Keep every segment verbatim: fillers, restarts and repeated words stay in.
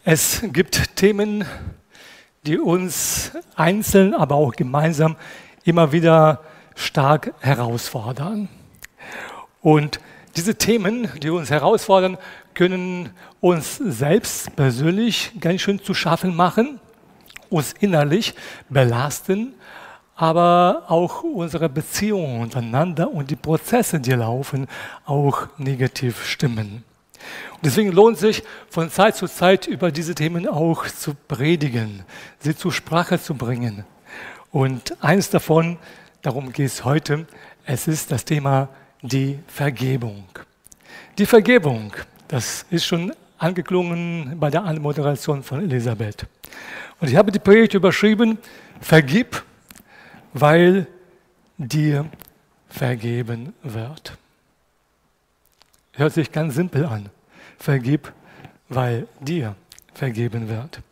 Es gibt Themen, die uns einzeln, aber auch gemeinsam immer wieder stark herausfordern. Und diese Themen, die uns herausfordern, können uns selbst persönlich ganz schön zu schaffen machen, uns innerlich belasten, aber auch unsere Beziehungen untereinander und die Prozesse, die laufen, auch negativ stimmen. Und deswegen lohnt es sich, von Zeit zu Zeit über diese Themen auch zu predigen, sie zur Sprache zu bringen. Und eins davon, darum geht es heute, es ist das Thema die Vergebung. Die Vergebung, das ist schon angeklungen bei der Anmoderation von Elisabeth. Und ich habe die Predigt überschrieben, vergib, weil dir vergeben wird. Hört sich ganz simpel an. Vergib, weil dir vergeben wird.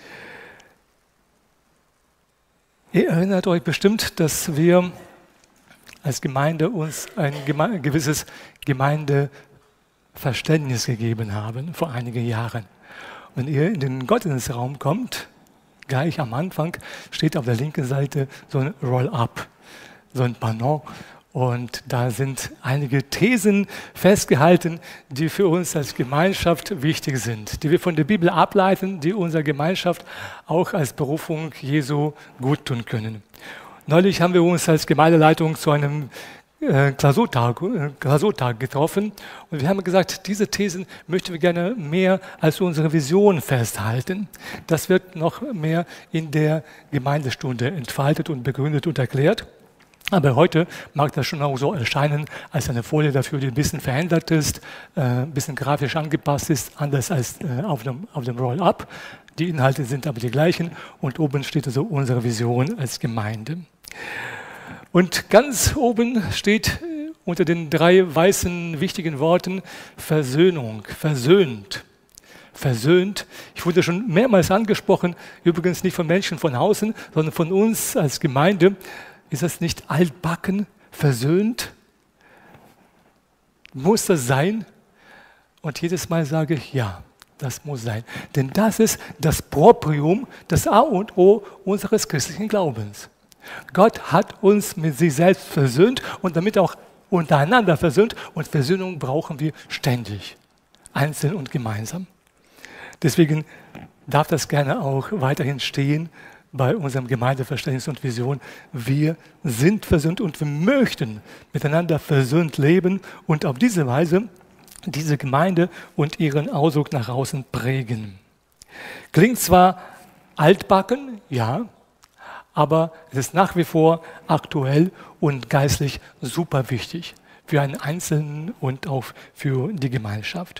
Ihr erinnert euch bestimmt, dass wir als Gemeinde uns ein geme- gewisses Gemeindeverständnis gegeben haben vor einigen Jahren. Wenn ihr in den Gottesdienstraum kommt, gleich am Anfang steht auf der linken Seite so ein Roll-up, so ein Panneau. Und da sind einige Thesen festgehalten, die für uns als Gemeinschaft wichtig sind, die wir von der Bibel ableiten, die unserer Gemeinschaft auch als Berufung Jesu gut tun können. Neulich haben wir uns als Gemeindeleitung zu einem äh, Klausurtag, äh, Klausurtag getroffen und wir haben gesagt, diese Thesen möchten wir gerne mehr als unsere Vision festhalten. Das wird noch mehr in der Gemeindestunde entfaltet und begründet und erklärt. Aber heute mag das schon auch so erscheinen als eine Folie dafür, die ein bisschen verändert ist, äh, ein bisschen grafisch angepasst ist, anders als äh, auf dem, auf dem Roll-up. Die Inhalte sind aber die gleichen und oben steht also unsere Vision als Gemeinde. Und ganz oben steht unter den drei weißen wichtigen Worten Versöhnung, versöhnt. Versöhnt. Ich wurde schon mehrmals angesprochen, übrigens nicht von Menschen von außen, sondern von uns als Gemeinde. Ist das nicht altbacken, versöhnt? Muss das sein? Und jedes Mal sage ich, ja, das muss sein. Denn das ist das Proprium, das A und O unseres christlichen Glaubens. Gott hat uns mit sich selbst versöhnt und damit auch untereinander versöhnt. Und Versöhnung brauchen wir ständig, einzeln und gemeinsam. Deswegen darf das gerne auch weiterhin stehen bei unserem Gemeindeverständnis und Vision. Wir sind versöhnt und wir möchten miteinander versöhnt leben und auf diese Weise diese Gemeinde und ihren Ausdruck nach außen prägen. Klingt zwar altbacken, ja, aber es ist nach wie vor aktuell und geistlich super wichtig für einen Einzelnen und auch für die Gemeinschaft.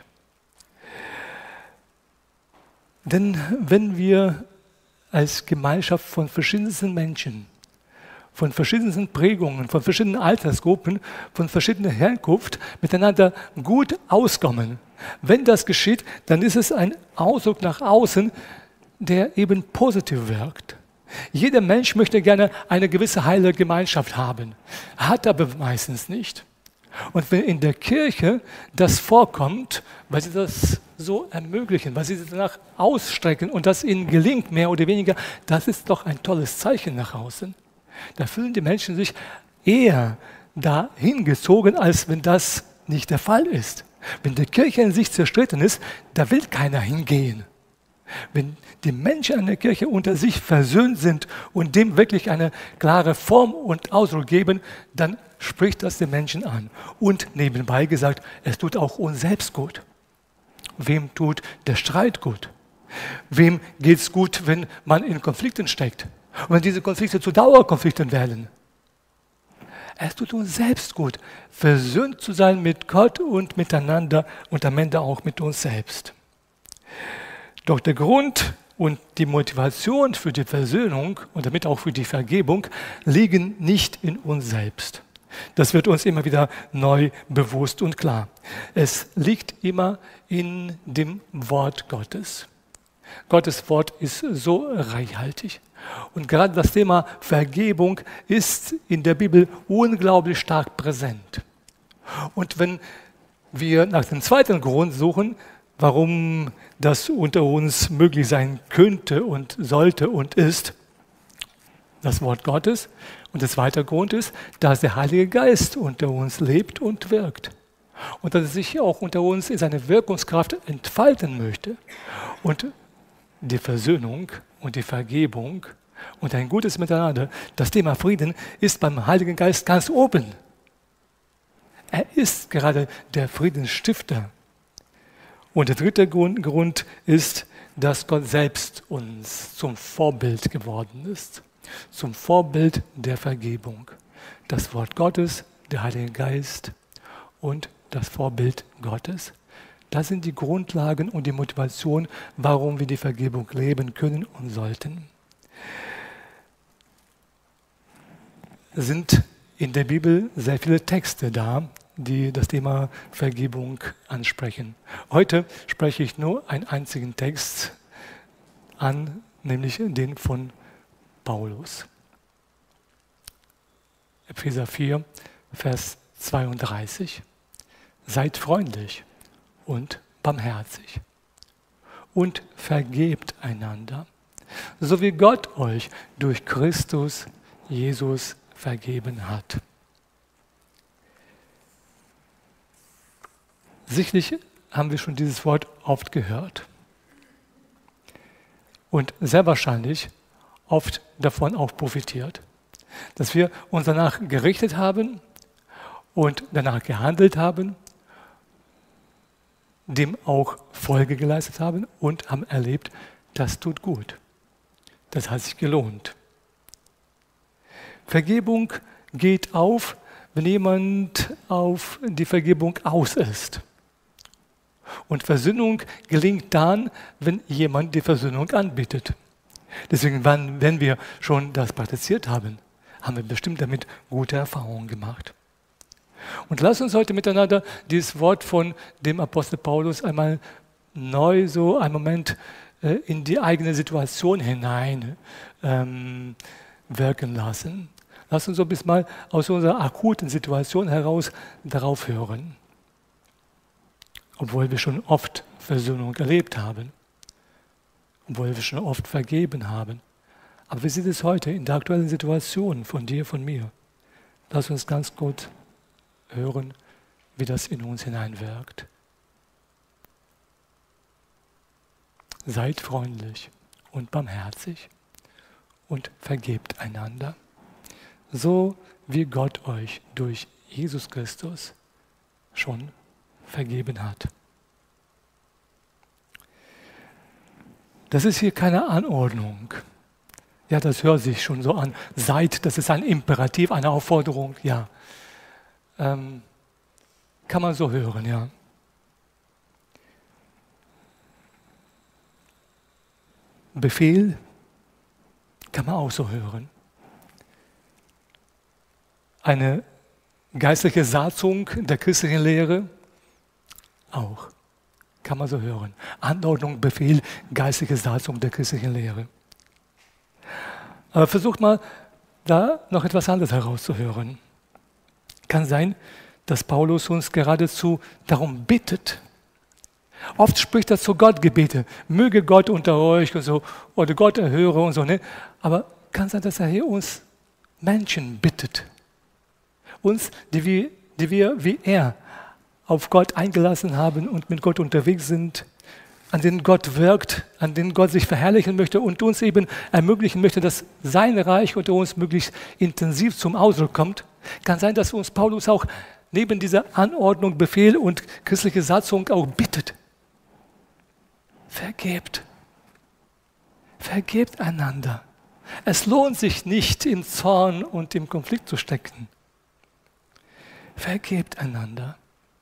Denn wenn wir als Gemeinschaft von verschiedensten Menschen, von verschiedensten Prägungen, von verschiedenen Altersgruppen, von verschiedener Herkunft miteinander gut auskommen. Wenn das geschieht, dann ist es ein Ausdruck nach außen, der eben positiv wirkt. Jeder Mensch möchte gerne eine gewisse heile Gemeinschaft haben, hat aber meistens nicht. Und wenn in der Kirche das vorkommt, weil sie das so ermöglichen, weil sie es danach ausstrecken und das ihnen gelingt, mehr oder weniger, das ist doch ein tolles Zeichen nach außen. Da fühlen die Menschen sich eher dahin gezogen, als wenn das nicht der Fall ist. Wenn die Kirche in sich zerstritten ist, da will keiner hingehen. Wenn die Menschen in der Kirche unter sich versöhnt sind und dem wirklich eine klare Form und Ausdruck geben, dann spricht das den Menschen an. Und nebenbei gesagt, es tut auch uns selbst gut. Wem tut der Streit gut? Wem geht es gut, wenn man in Konflikten steckt? Und wenn diese Konflikte zu Dauerkonflikten werden? Es tut uns selbst gut, versöhnt zu sein mit Gott und miteinander und am Ende auch mit uns selbst. Doch der Grund und die Motivation für die Versöhnung und damit auch für die Vergebung liegen nicht in uns selbst. Das wird uns immer wieder neu bewusst und klar. Es liegt immer in dem Wort Gottes. Gottes Wort ist so reichhaltig. Und gerade das Thema Vergebung ist in der Bibel unglaublich stark präsent. Und wenn wir nach dem zweiten Grund suchen, warum das unter uns möglich sein könnte und sollte und ist, das Wort Gottes. Und der zweite Grund ist, dass der Heilige Geist unter uns lebt und wirkt. Und dass er sich auch unter uns in seine Wirkungskraft entfalten möchte. Und die Versöhnung und die Vergebung und ein gutes Miteinander, das Thema Frieden, ist beim Heiligen Geist ganz oben. Er ist gerade der Friedensstifter. Und der dritte Grund, Grund ist, dass Gott selbst uns zum Vorbild geworden ist. Zum Vorbild der Vergebung. Das Wort Gottes, der Heilige Geist und das Vorbild Gottes. Das sind die Grundlagen und die Motivation, warum wir die Vergebung leben können und sollten. Es sind in der Bibel sehr viele Texte da, die das Thema Vergebung ansprechen. Heute spreche ich nur einen einzigen Text an, nämlich den von Paulus. Epheser vier, Vers zweiunddreißig. Seid freundlich und barmherzig und vergebt einander, so wie Gott euch durch Christus Jesus vergeben hat. Sicherlich haben wir schon dieses Wort oft gehört und sehr wahrscheinlich oft davon auch profitiert, dass wir uns danach gerichtet haben und danach gehandelt haben, dem auch Folge geleistet haben und haben erlebt, das tut gut. Das hat sich gelohnt. Vergebung geht auf, wenn jemand auf die Vergebung aus ist. Und Versöhnung gelingt dann, wenn jemand die Versöhnung anbietet. Deswegen, wenn wir schon das praktiziert haben, haben wir bestimmt damit gute Erfahrungen gemacht. Und lass uns heute miteinander dieses Wort von dem Apostel Paulus einmal neu so einen Moment äh, in die eigene Situation hinein ähm, wirken lassen. Lass uns so bis mal aus unserer akuten Situation heraus darauf hören. Obwohl wir schon oft Versöhnung erlebt haben. Obwohl wir schon oft vergeben haben. Aber wie sieht es heute in der aktuellen Situation von dir, von mir? Lass uns ganz gut hören, wie das in uns hineinwirkt. Seid freundlich und barmherzig und vergebt einander, so wie Gott euch durch Jesus Christus schon vergeben hat. Das ist hier keine Anordnung. Ja, das hört sich schon so an. Seid, das ist ein Imperativ, eine Aufforderung, ja. Ähm, kann man so hören, ja. Befehl kann man auch so hören. Eine geistliche Satzung der christlichen Lehre auch. Kann man so hören. Anordnung, Befehl, geistliche Satzung der christlichen Lehre. Aber versucht mal, da noch etwas anderes herauszuhören. Kann sein, dass Paulus uns geradezu darum bittet. Oft spricht er zu Gott Gebete, möge Gott unter euch und so, oder Gott erhöre und so. Ne? Aber kann sein, dass er hier uns Menschen bittet. Uns, die wir, die wir wie er auf Gott eingelassen haben und mit Gott unterwegs sind, an denen Gott wirkt, an denen Gott sich verherrlichen möchte und uns eben ermöglichen möchte, dass sein Reich unter uns möglichst intensiv zum Ausdruck kommt. Kann sein, dass uns Paulus auch neben dieser Anordnung, Befehl und christliche Satzung auch bittet. Vergebt. Vergebt einander. Es lohnt sich nicht, im Zorn und im Konflikt zu stecken. Vergebt einander.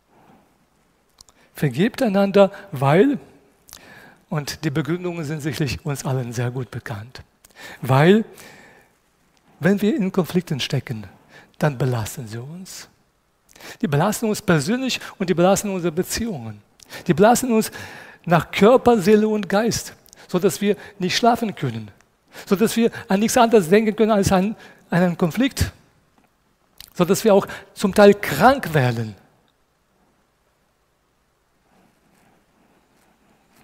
Vergebt einander, weil, und die Begründungen sind sicherlich uns allen sehr gut bekannt, weil, wenn wir in Konflikten stecken, dann belasten sie uns. Die belasten uns persönlich und die belasten unsere Beziehungen. Die belasten uns nach Körper, Seele und Geist, sodass wir nicht schlafen können, sodass wir an nichts anderes denken können als an einen Konflikt, sodass wir auch zum Teil krank werden.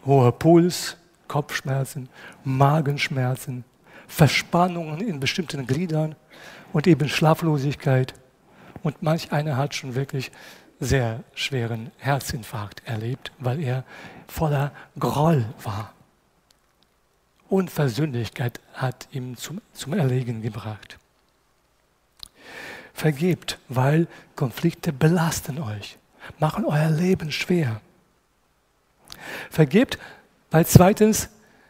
hoher Puls, Kopfschmerzen, Magenschmerzen, Verspannungen in bestimmten Gliedern und eben Schlaflosigkeit. Und manch einer hat schon wirklich sehr schweren Herzinfarkt erlebt, weil er voller Groll war. Unversöhnlichkeit hat ihn zum, zum Erlegen gebracht. Vergebt, weil Konflikte belasten euch, machen euer Leben schwer. Vergebt, weil zweitens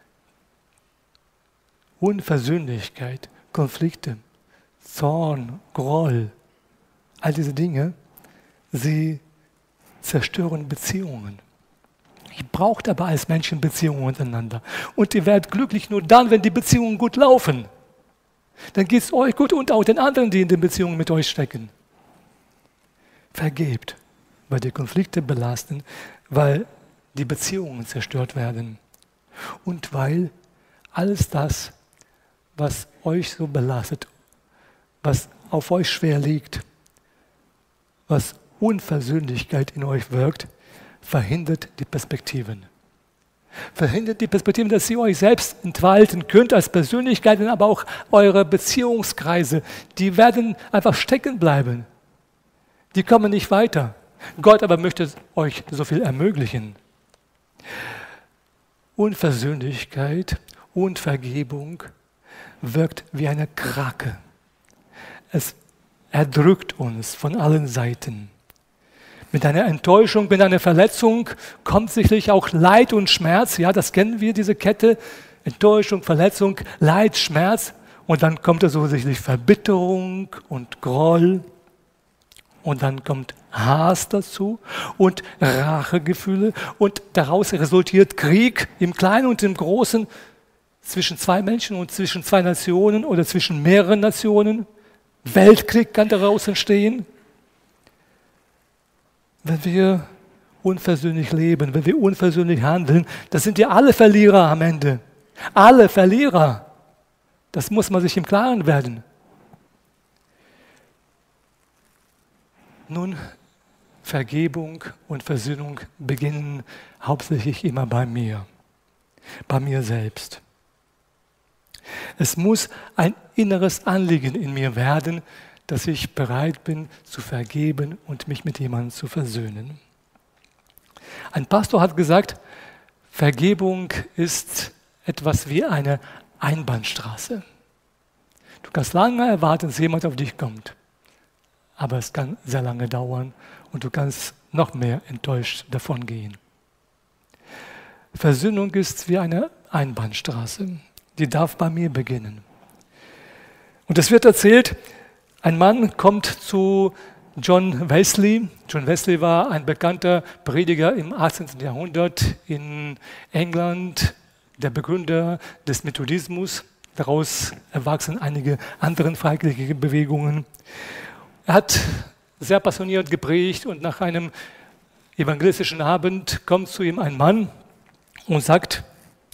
Unversöhnlichkeit, Konflikte, Zorn, Groll, all diese Dinge, sie zerstören Beziehungen. Ihr braucht aber als Menschen Beziehungen untereinander. Und ihr werdet glücklich nur dann, wenn die Beziehungen gut laufen. Dann geht es euch gut und auch den anderen, die in den Beziehungen mit euch stecken. Vergebt, weil die Konflikte belasten, weil die Beziehungen zerstört werden und weil alles das, was euch so belastet, was auf euch schwer liegt, was Unversöhnlichkeit in euch wirkt, verhindert die Perspektiven. Verhindert die Perspektiven, dass ihr euch selbst entfalten könnt als Persönlichkeiten, aber auch eure Beziehungskreise, die werden einfach stecken bleiben. Die kommen nicht weiter. Gott aber möchte euch so viel ermöglichen. Unversöhnlichkeit und Vergebung wirkt wie eine Krake. Es erdrückt uns von allen Seiten. Mit einer Enttäuschung, mit einer Verletzung kommt sicherlich auch Leid und Schmerz. Ja, das kennen wir, diese Kette. Enttäuschung, Verletzung, Leid, Schmerz. Und dann kommt so sicherlich Verbitterung und Groll. Und dann kommt Hass dazu und Rachegefühle. Und daraus resultiert Krieg im Kleinen und im Großen zwischen zwei Menschen und zwischen zwei Nationen oder zwischen mehreren Nationen. Weltkrieg kann daraus entstehen. Wenn wir unversöhnlich leben, wenn wir unversöhnlich handeln, das sind ja alle Verlierer am Ende. Alle Verlierer. Das muss man sich im Klaren werden. Nun, Vergebung und Versöhnung beginnen hauptsächlich immer bei mir, bei mir selbst. Es muss ein inneres Anliegen in mir werden, dass ich bereit bin zu vergeben und mich mit jemandem zu versöhnen. Ein Pastor hat gesagt, Vergebung ist etwas wie eine Einbahnstraße. Du kannst lange erwarten, dass jemand auf dich kommt, aber es kann sehr lange dauern und du kannst noch mehr enttäuscht davon gehen. Versöhnung ist wie eine Einbahnstraße, die darf bei mir beginnen. Und es wird erzählt, ein Mann kommt zu John Wesley. John Wesley war ein bekannter Prediger im achtzehnten Jahrhundert in England, der Begründer des Methodismus. Daraus erwachsen einige andere freikirchliche Bewegungen. Er hat sehr passioniert gepredigt und nach einem evangelistischen Abend kommt zu ihm ein Mann und sagt,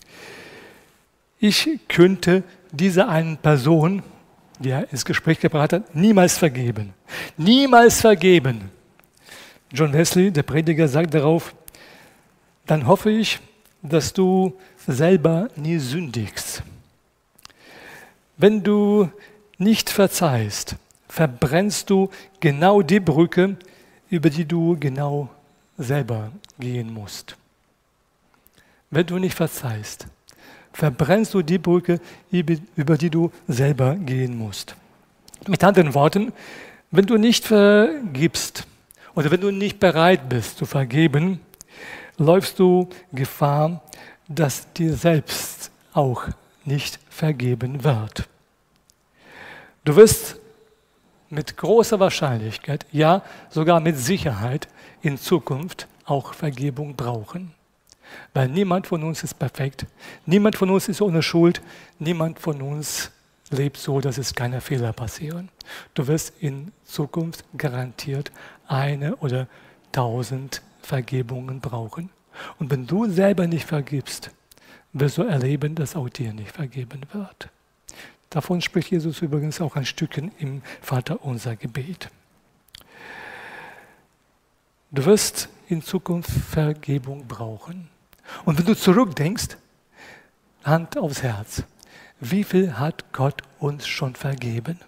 ich könnte dieser einen Person, die er ins Gespräch gebracht hat, niemals vergeben. Niemals vergeben. John Wesley, der Prediger, sagt darauf, dann hoffe ich, dass du selber nie sündigst. Wenn du nicht verzeihst, verbrennst du genau die Brücke, über die du genau selber gehen musst. Wenn du nicht verzeihst, verbrennst du die Brücke, über die du selber gehen musst. Mit anderen Worten, wenn du nicht vergibst oder wenn du nicht bereit bist zu vergeben, läufst du Gefahr, dass dir selbst auch nicht vergeben wird. Du wirst mit großer Wahrscheinlichkeit, ja sogar mit Sicherheit in Zukunft auch Vergebung brauchen. Weil niemand von uns ist perfekt, niemand von uns ist ohne Schuld, niemand von uns lebt so, dass es keine Fehler passieren. Du wirst in Zukunft garantiert eine oder tausend Vergebungen brauchen. Und wenn du selber nicht vergibst, wirst du erleben, dass auch dir nicht vergeben wird. Davon spricht Jesus übrigens auch ein Stückchen im Vaterunser Gebet. Du wirst in Zukunft Vergebung brauchen. Und wenn du zurückdenkst, Hand aufs Herz, wie viel hat Gott uns schon vergeben?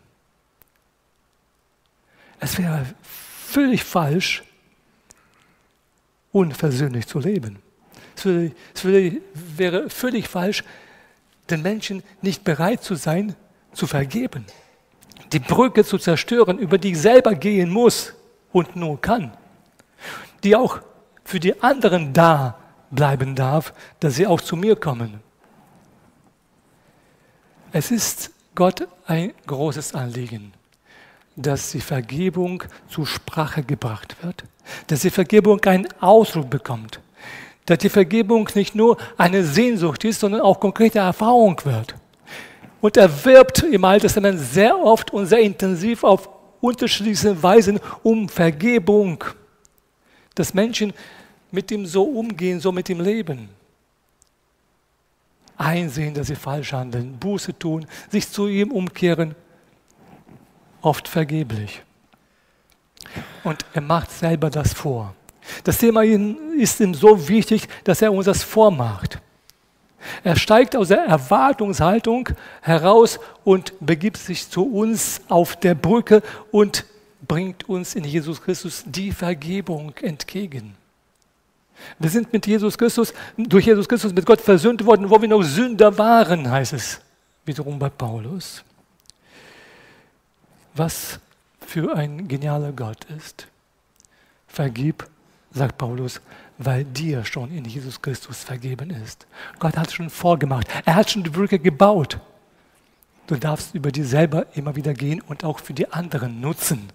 Es wäre völlig falsch, unversöhnlich zu leben. Es, würde, es würde, wäre völlig falsch, den Menschen nicht bereit zu sein, zu vergeben. Die Brücke zu zerstören, über die ich selber gehen muss und nur kann. Die auch für die anderen da bleiben darf, dass sie auch zu mir kommen. Es ist Gott ein großes Anliegen, dass die Vergebung zur Sprache gebracht wird, dass die Vergebung einen Ausdruck bekommt, dass die Vergebung nicht nur eine Sehnsucht ist, sondern auch konkrete Erfahrung wird. Und er wirbt im Alten Testament sehr oft und sehr intensiv auf unterschiedliche Weisen um Vergebung, dass Menschen mit ihm so umgehen, so mit ihm leben. Einsehen, dass sie falsch handeln, Buße tun, sich zu ihm umkehren, oft vergeblich. Und er macht selber das vor. Das Thema ist ihm so wichtig, dass er uns das vormacht. Er steigt aus der Erwartungshaltung heraus und begibt sich zu uns auf der Brücke und bringt uns in Jesus Christus die Vergebung entgegen. Wir sind mit Jesus Christus, durch Jesus Christus mit Gott versöhnt worden, wo wir noch Sünder waren, heißt es wiederum bei Paulus. Was für ein genialer Gott ist. Vergib, sagt Paulus, weil dir schon in Jesus Christus vergeben ist. Gott hat es schon vorgemacht. Er hat schon die Brücke gebaut. Du darfst über die selber immer wieder gehen und auch für die anderen nutzen.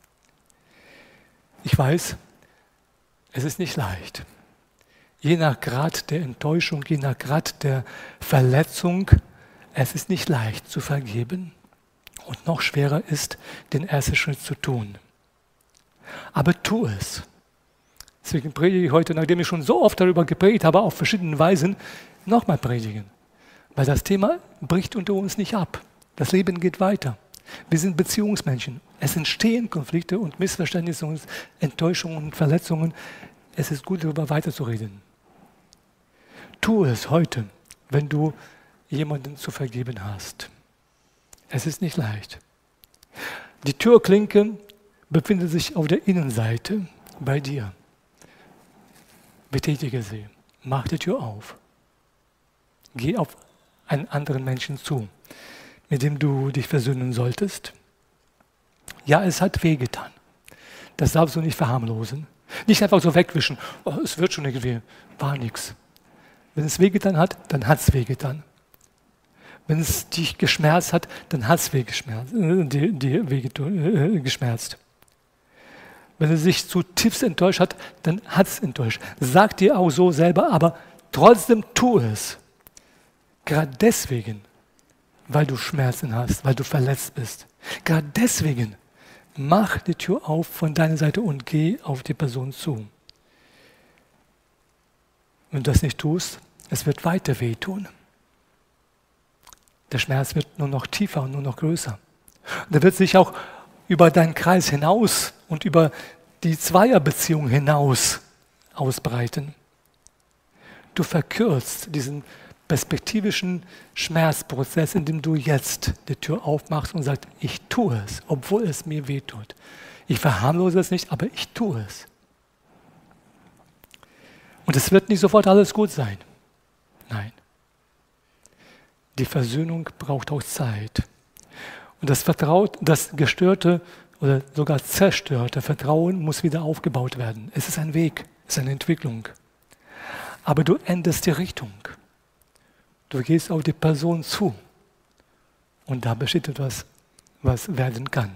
Ich weiß, es ist nicht leicht. Je nach Grad der Enttäuschung, je nach Grad der Verletzung, es ist nicht leicht zu vergeben. Und noch schwerer ist, den ersten Schritt zu tun. Aber tu es. Deswegen predige ich heute, nachdem ich schon so oft darüber gepredigt habe, auf verschiedene Weisen, nochmal predigen. Weil das Thema bricht unter uns nicht ab. Das Leben geht weiter. Wir sind Beziehungsmenschen. Es entstehen Konflikte und Missverständnisse und Enttäuschungen und Verletzungen. Es ist gut, darüber weiterzureden. Tu es heute, wenn du jemanden zu vergeben hast. Es ist nicht leicht. Die Türklinke befindet sich auf der Innenseite bei dir. Betätige sie. Mach die Tür auf. Geh auf einen anderen Menschen zu, mit dem du dich versöhnen solltest. Ja, es hat wehgetan. Das darfst du nicht verharmlosen. Nicht einfach so wegwischen. Oh, es wird schon irgendwie. War nichts. Wenn es wehgetan hat, dann hat es wehgetan. Wenn es dich geschmerzt hat, dann hat es weh geschmerzt, äh, die, die weh äh, geschmerzt. Wenn es sich zutiefst enttäuscht hat, dann hat es enttäuscht. Sag dir auch so selber, aber trotzdem tu es. Gerade deswegen, weil du Schmerzen hast, weil du verletzt bist. Gerade deswegen, mach die Tür auf von deiner Seite und geh auf die Person zu. Wenn du das nicht tust, es wird weiter wehtun. Der Schmerz wird nur noch tiefer und nur noch größer. Und er wird sich auch über deinen Kreis hinaus und über die Zweierbeziehung hinaus ausbreiten. Du verkürzt diesen perspektivischen Schmerzprozess, indem du jetzt die Tür aufmachst und sagst, ich tue es, obwohl es mir wehtut. Ich verharmlose es nicht, aber ich tue es. Und es wird nicht sofort alles gut sein. Nein. Die Versöhnung braucht auch Zeit. Und das Vertraut, das gestörte oder sogar zerstörte Vertrauen muss wieder aufgebaut werden. Es ist ein Weg, es ist eine Entwicklung. Aber du änderst die Richtung. Du gehst auf die Person zu. Und da besteht etwas, was werden kann.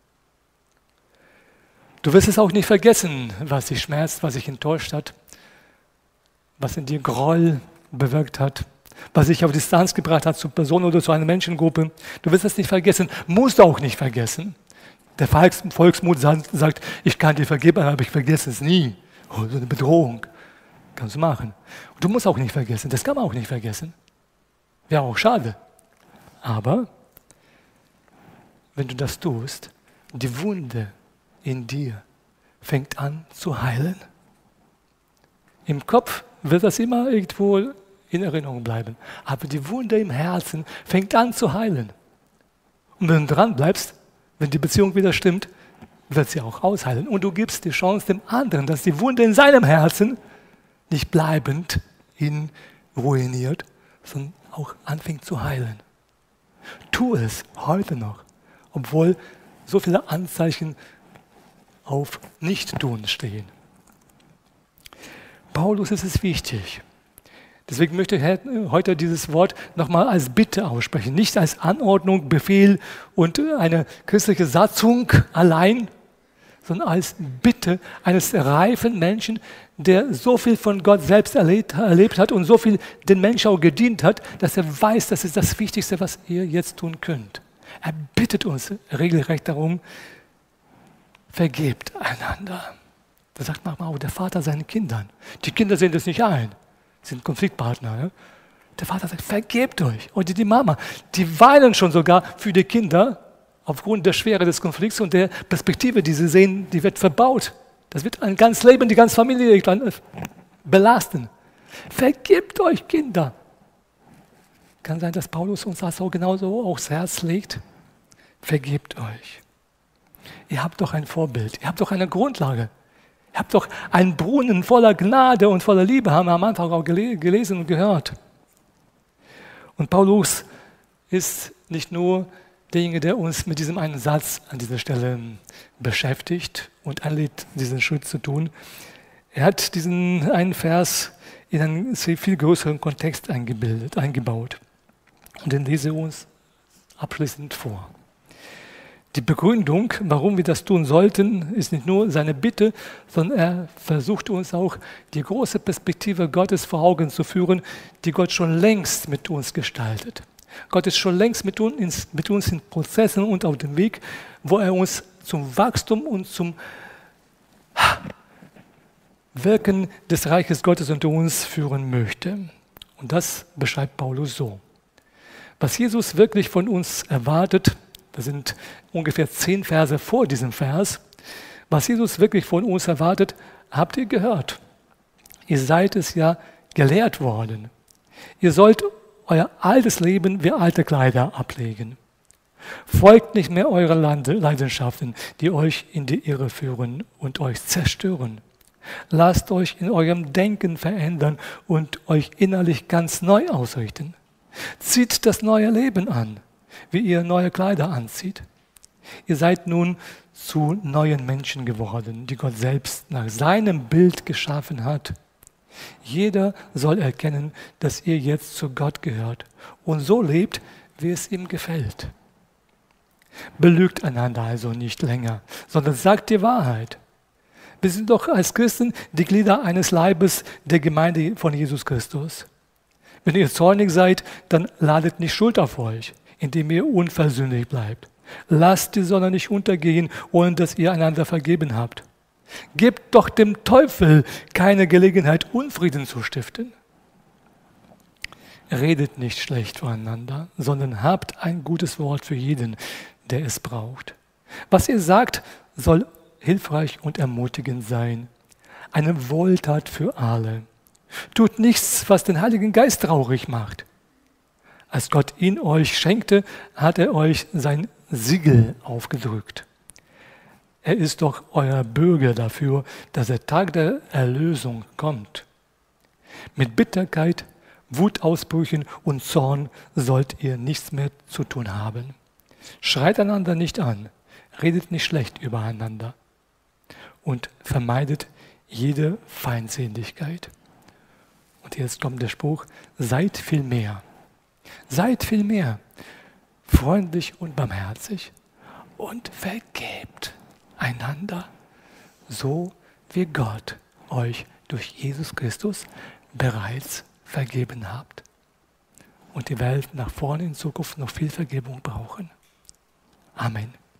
Du wirst es auch nicht vergessen, was dich schmerzt, was dich enttäuscht hat, was in dir Groll bewirkt hat, was dich auf Distanz gebracht hat zur Person oder zu einer Menschengruppe. Du wirst es nicht vergessen, musst auch nicht vergessen. Der Volksmut sagt, ich kann dir vergeben, aber ich vergesse es nie. Oh, so eine Bedrohung. Kannst du machen. Und du musst auch nicht vergessen, das kann man auch nicht vergessen. Wäre auch schade. Aber wenn du das tust, die Wunde in dir fängt an zu heilen. Im Kopf wird das immer irgendwo in Erinnerung bleiben. Aber die Wunde im Herzen fängt an zu heilen. Und wenn du dran bleibst, wenn die Beziehung wieder stimmt, wird sie auch ausheilen. Und du gibst die Chance dem anderen, dass die Wunde in seinem Herzen nicht bleibend ihn ruiniert, sondern auch anfängt zu heilen. Tu es heute noch, obwohl so viele Anzeichen auf Nicht-Tun stehen. Paulus ist es wichtig. Deswegen möchte ich heute dieses Wort nochmal als Bitte aussprechen, nicht als Anordnung, Befehl und eine christliche Satzung allein, sondern als Bitte eines reifen Menschen, der so viel von Gott selbst erlebt, erlebt hat und so viel den Menschen auch gedient hat, dass er weiß, das ist das Wichtigste, was ihr jetzt tun könnt. Er bittet uns regelrecht darum, vergebt einander. Da sagt manchmal auch der Vater seinen Kindern. Die Kinder sehen das nicht ein, sind Konfliktpartner. Ne? Der Vater sagt, vergebt euch. Und die Mama, die weinen schon sogar für die Kinder, aufgrund der Schwere des Konflikts und der Perspektive, die sie sehen, die wird verbaut. Das wird ein ganzes Leben, die ganze Familie belasten. Vergebt euch, Kinder. Kann sein, dass Paulus uns das auch genauso aufs Herz legt. Vergebt euch. Ihr habt doch ein Vorbild, ihr habt doch eine Grundlage. Ihr habt doch einen Brunnen voller Gnade und voller Liebe, haben wir am Anfang auch gelesen und gehört. Und Paulus ist nicht nur derjenige, der uns mit diesem einen Satz an dieser Stelle beschäftigt und einlädt, diesen Schritt zu tun. Er hat diesen einen Vers in einen viel größeren Kontext eingebildet, eingebaut. Und den lese ich uns abschließend vor. Die Begründung, warum wir das tun sollten, ist nicht nur seine Bitte, sondern er versucht uns auch, die große Perspektive Gottes vor Augen zu führen, die Gott schon längst mit uns gestaltet. Gott ist schon längst mit uns, mit uns in Prozessen und auf dem Weg, wo er uns zum Wachstum und zum Wirken des Reiches Gottes unter uns führen möchte. Und das beschreibt Paulus so. Was Jesus wirklich von uns erwartet, das sind ungefähr zehn Verse vor diesem Vers, was Jesus wirklich von uns erwartet, habt ihr gehört. Ihr seid es ja gelehrt worden. Ihr sollt euer altes Leben wie alte Kleider ablegen. Folgt nicht mehr euren Leidenschaften, die euch in die Irre führen und euch zerstören. Lasst euch in eurem Denken verändern und euch innerlich ganz neu ausrichten. Zieht das neue Leben an, wie ihr neue Kleider anzieht. Ihr seid nun zu neuen Menschen geworden, die Gott selbst nach seinem Bild geschaffen hat. Jeder soll erkennen, dass ihr jetzt zu Gott gehört und so lebt, wie es ihm gefällt. Belügt einander also nicht länger, sondern sagt die Wahrheit. Wir sind doch als Christen die Glieder eines Leibes der Gemeinde von Jesus Christus. Wenn ihr zornig seid, dann ladet nicht Schuld auf euch, indem ihr unversöhnlich bleibt. Lasst die Sonne nicht untergehen, ohne dass ihr einander vergeben habt. Gebt doch dem Teufel keine Gelegenheit, Unfrieden zu stiften. Redet nicht schlecht voneinander, sondern habt ein gutes Wort für jeden, der es braucht. Was ihr sagt, soll hilfreich und ermutigend sein. Eine Wohltat für alle. Tut nichts, was den Heiligen Geist traurig macht. Als Gott ihn euch schenkte, hat er euch sein Siegel aufgedrückt. Er ist doch euer Bürger dafür, dass der Tag der Erlösung kommt. Mit Bitterkeit, Wutausbrüchen und Zorn sollt ihr nichts mehr zu tun haben. Schreit einander nicht an, redet nicht schlecht übereinander und vermeidet jede Feindseligkeit. Und jetzt kommt der Spruch, seid viel mehr. Seid viel mehr freundlich und barmherzig und vergebt einander, so wie Gott euch durch Jesus Christus bereits vergeben habt. Und die Welt nach vorne in Zukunft noch viel Vergebung brauchen. Amen.